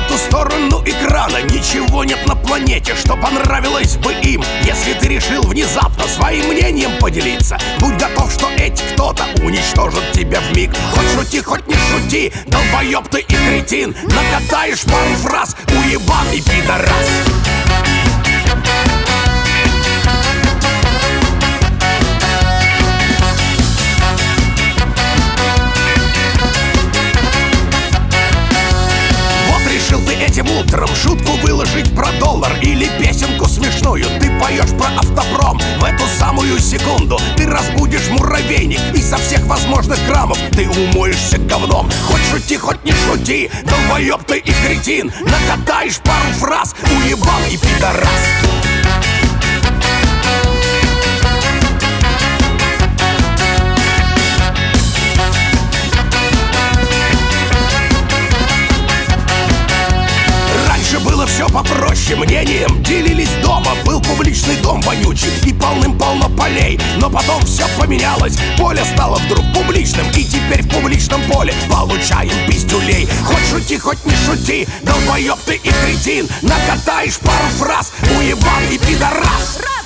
ту сторону экрана ничего нет на планете, что понравилось бы им. Если ты решил внезапно своим мнением поделиться, будь готов, что эти кто-то уничтожат тебя вмиг. Хоть шути, хоть не шути, долбоеб ты и кретин, накатаешь пару фраз, уебан и пидорас. Этим утром шутку выложить про доллар или песенку смешную. Ты поешь про автопром. В эту самую секунду ты разбудишь муравейник, и со всех возможных граммов ты умоешься говном. Хоть шути, хоть не шути, долбоеб ты и кретин, накатаешь пару фраз, уебал и пидорас. Было все попроще, мнением делились дома. Был публичный дом вонючий и полным-полно полей. Но потом все поменялось, поле стало вдруг публичным, и теперь в публичном поле получаем пиздюлей. Хоть шути, хоть не шути, долбоеб ты и кретин, накатаешь пару фраз, уебан и пидорас.